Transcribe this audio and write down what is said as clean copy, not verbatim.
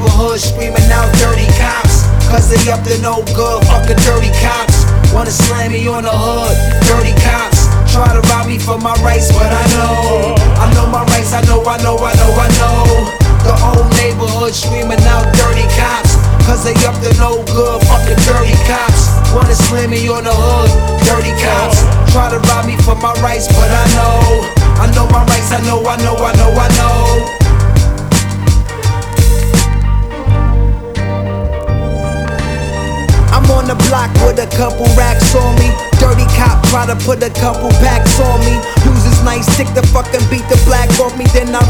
neighborhood screaming out dirty cops, cause they up to no good, fucking dirty cops. Wanna slam me on the hood, dirty cops. Try to rob me for my rights, but I know my rights, I know. The whole neighborhood screaming out dirty cops, cause they up to no good, fucking dirty cops. Wanna slam me on the hood, dirty cops. Try to rob me for my rights, but I know my rights, I know. I'm on the block with a couple racks on me. Dirty cop try to put a couple packs on me. Use his nice stick to fucking beat the black off me. Then I